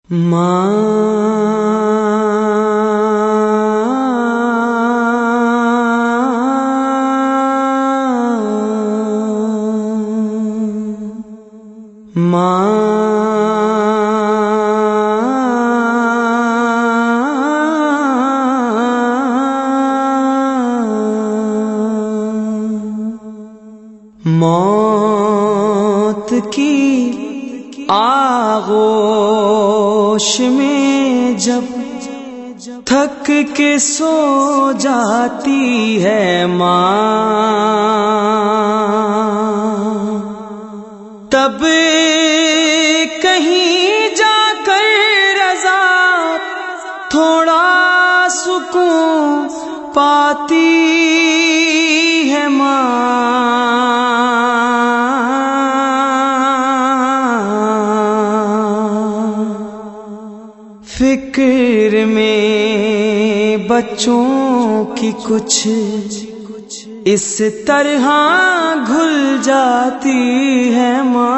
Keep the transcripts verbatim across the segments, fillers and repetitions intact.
موت کی آغوش میں جب تھک کے سو جاتی ہے ماں، تب کہیں جا کر رضا تھوڑا سکون پاتی ہے ماں۔ فکر میں بچوں کی کچھ اس طرح گھل جاتی ہے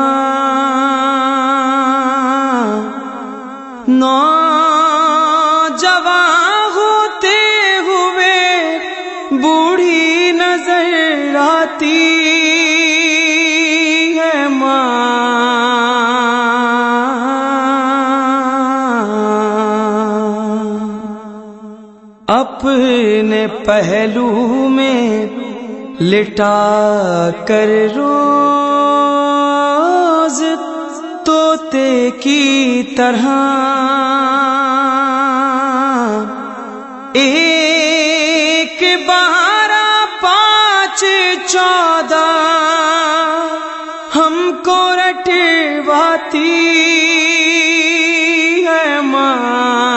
ماں، نوجوان ہوتے ہوئے بوڑھی نظر آتی ہے ماں۔ اپنے پہلو میں لٹا کر روز طوطے کی طرح ایک بارہ پانچ چودہ ہم کو رٹواتی ہے ماں۔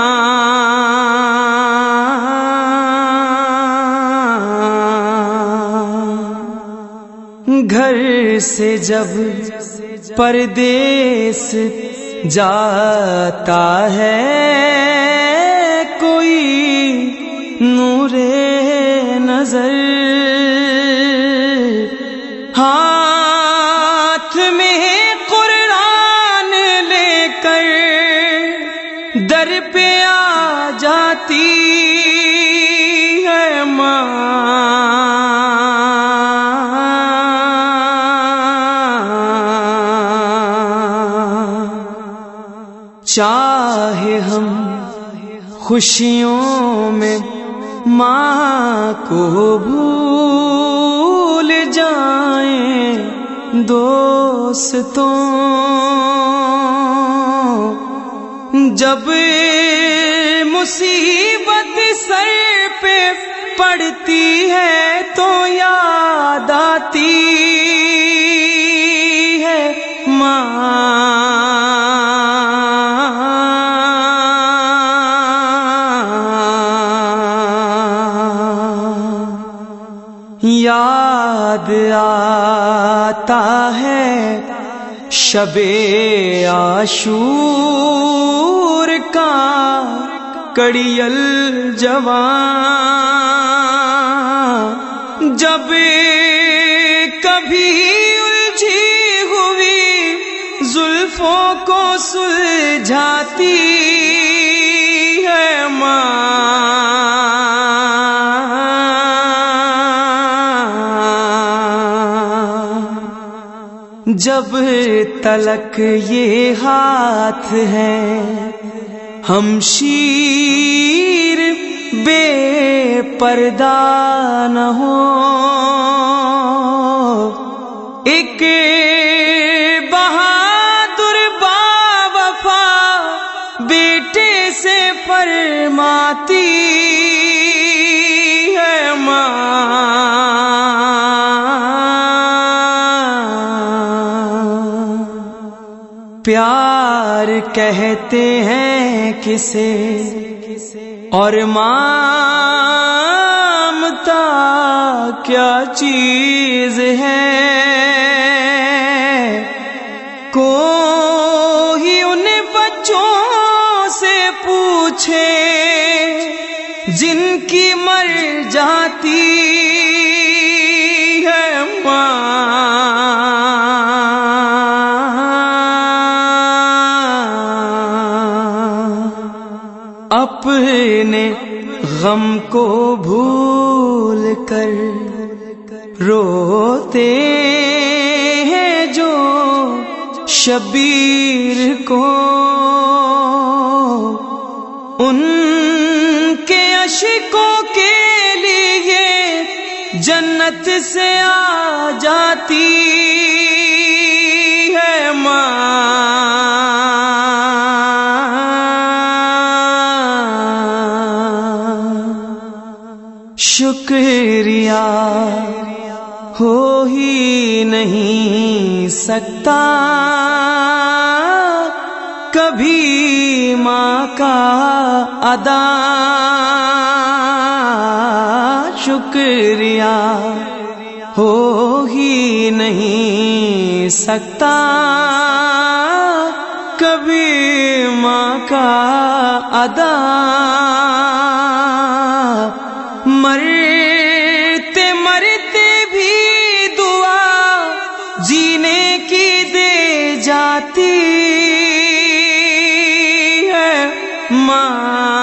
گھر سے جب پردیس جاتا ہے کوئی نور نظر، ہاتھ میں قرآن لے کر در پہ آ جاتی ہے ماں۔ چاہے ہم خوشیوں میں ماں کو بھول جائیں دوستوں، جب مصیبت سر پہ پڑتی ہے تو یاد آتی ہے ماں۔ یاد آتا ہے شب عاشور کا کڑیل جوان، جب کبھی الجھی ہوئی زلفوں کو سلجھاتی ہے ماں۔ جب تلک یہ ہاتھ ہے ہمشیر بے پردہ نہ ہو، ایک بہادر باوفا بیٹے سے فرماتی ہے ماں۔ پیار کہتے ہیں کسے اور مامتا کیا چیز ہے، کوئی ان بچوں سے پوچھے جن کی مر جاتی ہے ماں۔ اپنے غم کو بھول کر روتے ہیں جو شبیر کو، ان کے اشکوں کے لیے جنت سے آ جاتی ہے ماں۔ شکریہ ہو ہی نہیں سکتا کبھی ماں کا ادا، شکریہ ہو ہی نہیں سکتا کبھی ماں کا ادا۔ مرتے مرتے بھی دعا جینے کی دے جاتی ہے ماں۔